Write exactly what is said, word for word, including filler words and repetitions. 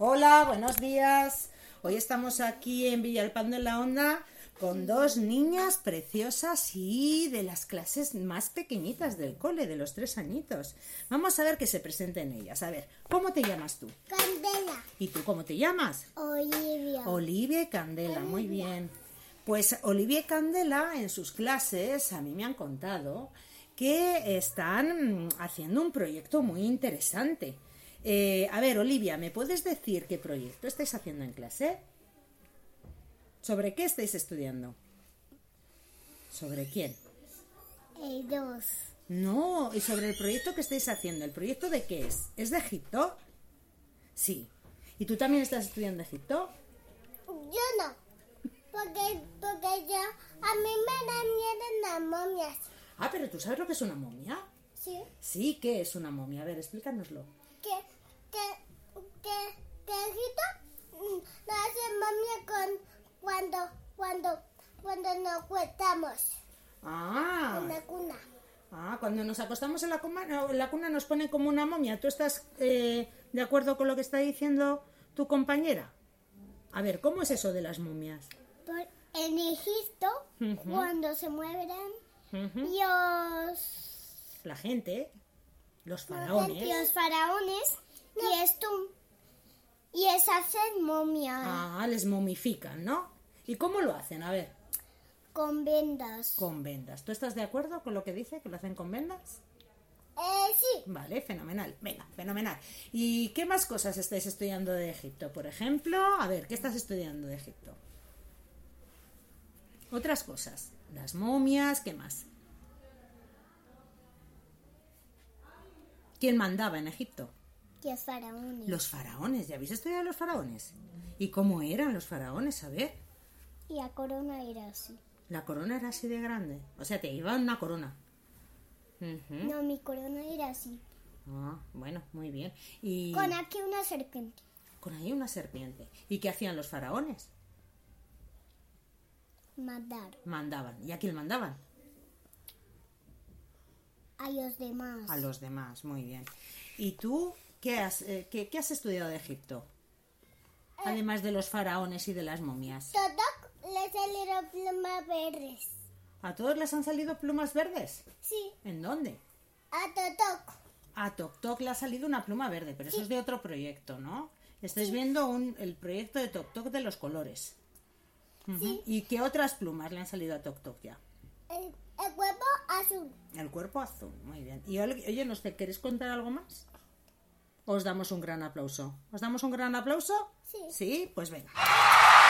Hola, buenos días. Hoy estamos aquí en Villalpando de la Onda con dos niñas preciosas y de las clases más pequeñitas del cole, de los tres añitos. Vamos a ver que se presenten ellas. A ver, ¿cómo te llamas tú? Candela. ¿Y tú cómo te llamas? Olivia. Olivia y Candela, muy bien. Pues Olivia y Candela en sus clases a mí me han contado que están haciendo un proyecto muy interesante. Eh, a ver, Olivia, ¿me puedes decir qué proyecto estáis haciendo en clase? ¿Sobre qué estáis estudiando? ¿Sobre quién? Ellos. No, y sobre el proyecto que estáis haciendo. ¿El proyecto de qué es? ¿Es de Egipto? Sí. ¿Y tú también estás estudiando Egipto? Yo no. Porque, porque yo, a mí me dan miedo las momias. Ah, pero ¿tú sabes lo que es una momia? Sí. Sí, ¿qué es una momia? A ver, explícanoslo. Que, que, que, que Egipto mm, no hace momia con cuando, cuando, cuando nos cuestamos Ah, en la cuna. ah, cuando nos acostamos en la, cuma, en la cuna nos pone como una momia. ¿Tú estás eh, de acuerdo con lo que está diciendo tu compañera? A ver, ¿cómo es eso de las momias? Por, en Egipto, Ujú. cuando se mueven Ujú. los, La gente, los los faraones. faraones y esto y es hacer momia Ah, les momifican, ¿no? ¿Y cómo lo hacen? A ver, con vendas. con vendas. ¿Tú estás de acuerdo con lo que dice, que lo hacen con vendas? Eh, sí. Vale, fenomenal. Venga, fenomenal. ¿Y qué más cosas estáis estudiando de Egipto? Por ejemplo, a ver, ¿qué estás estudiando de Egipto? Otras cosas. Las momias, ¿qué más? ¿Quién mandaba en Egipto? Que faraones. Los faraones. ¿Ya habéis estudiado los faraones? ¿Y cómo eran los faraones? A ver. Y la corona era así. La corona era así de grande. O sea, te llevaban una corona. Ujú. No, mi corona era así. Ah, bueno, muy bien. Y Con aquí una serpiente. con ahí una serpiente. ¿Y qué hacían los faraones? Mandar Mandaban. ¿Y a quién mandaban? a los demás. A los demás, muy bien. ¿Y tú qué has, eh, qué, qué has estudiado de Egipto? Además de los faraones y de las momias. Todo le salieron plumas verdes. ¿A todos les han salido plumas verdes? Sí. ¿En dónde? A Totoc. A Toc Toc le ha salido una pluma verde, pero eso es de otro proyecto, ¿no? Estáis viendo un, el proyecto de Toc Toc de los colores. Ujú. Sí. ¿Y qué otras plumas le han salido a Toc Toc ya? El, el cuerpo azul. El cuerpo azul, muy bien. Y ol- oye, ¿nos te queréis contar algo más? ¿Os damos un gran aplauso? ¿Os damos un gran aplauso? Sí. Sí, pues venga.